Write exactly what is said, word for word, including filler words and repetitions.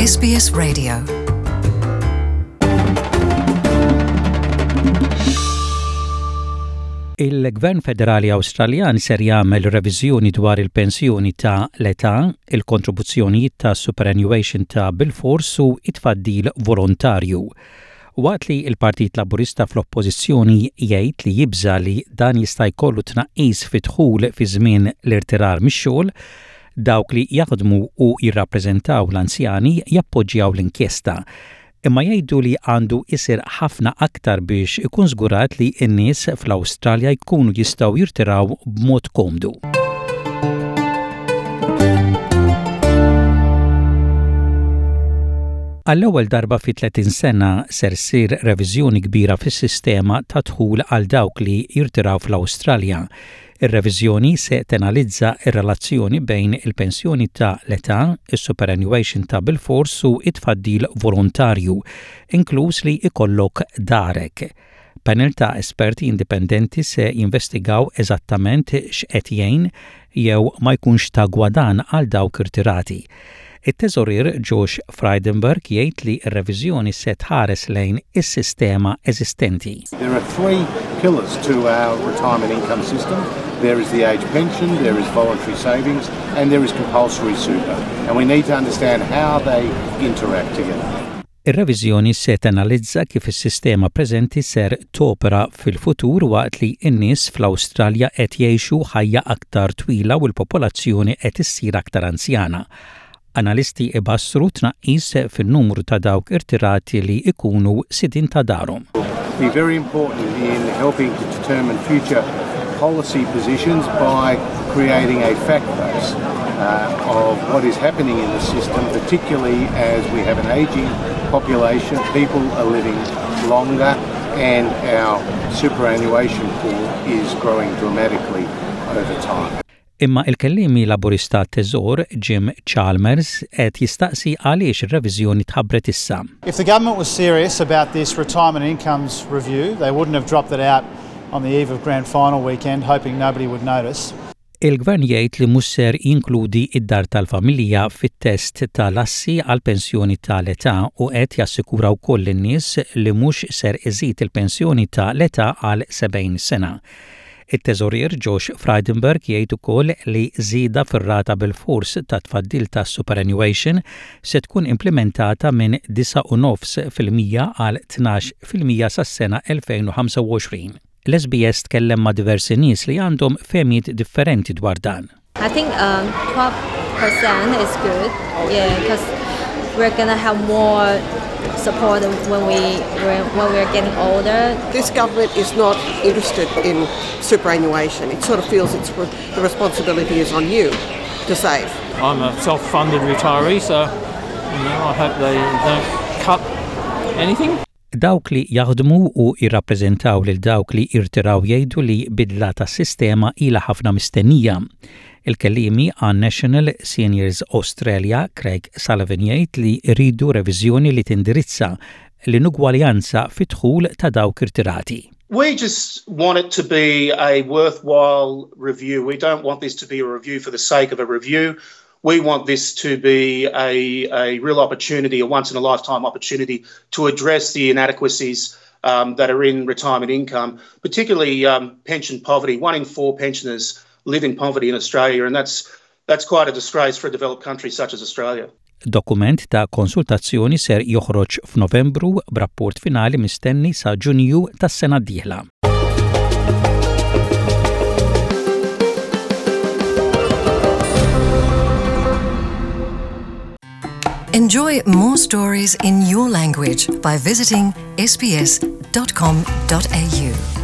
S B S Radio. Il-Gvern Federali Awstraljan ser jagħmel reviżjoni dwar il-pensjoni ta' l-età, il-kontribuzzjonijiet ta' superannuation ta' bil-fors u it-tfaddil volontarju. Waqt li il-Partit Laburista fl-Oppożizzjoni jgħid li jibża li dan jista' jkollu tnaqqis fi-dħul fi żmien l-irtirar mix-xogħol, dawk li jaħdmu u jirrappreżentaw l-anzjani jappoġġjaw l-inkjesta. Imma jgħidu li għandu isir ħafna aktar biex ikun żgurat li n-nies fl-Awstralja jkunu jistgħu jirtiraw b'mod komdu. Għall-ewwel darba fi tletin sena ser sir reviżjoni kbira fis-sistema ta' dħul għal dawk li jirtiraw fl-Awstralja. Ir-reviżjoni se tenalizza ir-relazzjoni bejn il-pensjoni ta' l-età, is-superannuation ta' bil-fors u it-tfaddil volontarju, inkluż li ikollok darek. Panel ta' esperti indipendenti se jinvestigaw eżattament x'qed jgħin jew ma jkunx ta' gwadan għal dawk irtirati. It-teżorier Josh Frydenberg jgħid li r-reviżjoni se tħares lejn is-sistema eżistenti. There are three pillars to our retirement income system. There is the age pension, there is voluntary savings, and there is compulsory super. And we need to understand how they interact together. Ir-reviżjoni se tanalizza kif is-sistema preżenti ser topera fil-futur waqt li n-nies fl-Awstralja qed jgħixu ħajja aktar twila u l-popolazzjoni qed issir aktar anzjana. Analisti ibassru tnaqqis fin-numru ta' dawk irtirati li ikunu sidin ta' darhom. Be very important in helping to determine future policy positions by creating a fact base uh, of what is happening in the system, particularly as we have an ageing population, people are living longer, and our superannuation pool is growing dramatically over time. Imma il-kellimi laburista teżor Jim Chalmers qed jistaqsi għaliex ir-reviżjoni tħabbret issa. If the government was serious about this retirement incomes review, they wouldn't have dropped it out on the eve of grand final weekend, hoping nobody would notice. Il-Gvern jgħid li mhux ser jinkludi id-dar tal-familja fit-test tal-assi għal pensjoni tal-età u qed jassikura wkoll in-nies li mhux ser iżid il-pensjoni tal-età għal sebgħin sena. It-teżorier Josh Frydenberg jgħid ukoll li żieda fir-rata bil-fors ta' tfaddil ta' superannuation se tkun implementata minn disa' u nofs fil-mija għal tnax fil-mija sas-sena elfejn u ħamsa u għoxrin. L-S B S tkellem ma' diversi nies li għandhom fehmiet differenti dwar dan. I think um, twelve percent is good, yeah, because we're gonna have more support when we when, when we're getting older. This government is not interested in superannuation. It sort of feels it's the responsibility is on you to save. I'm a self-funded retiree, so you know, I hope they don't cut anything. Dawk li jaħdmu u jirrappreżentaw lil dawk li irtiraw jgħidu li bidla tas-sistema ilha ħafna mistennija. Il-kellimi għan National Seniors Australia, Craig Sullivan jgħid li rridu reviżjoni li tindirizza l-inugwaljanza fit-dħul ta' dawk irtirati. We just want it to be a worthwhile review. We don't want this to be a review for the sake of a review. We want this to be a, a real opportunity, a once-in-a-lifetime opportunity to address the inadequacies um, that are in retirement income, particularly um, pension poverty. One in four pensioners live in poverty in Australia, and that's that's quite a disgrace for a developed country such as Australia. Dokument ta' konsultazzjoni ser joħroġ f'Novembru b'rapport finali mistenni sa' Ġunju tas-sena d-dieħla. Enjoy more stories in your language by visiting s b s dot com dot a u.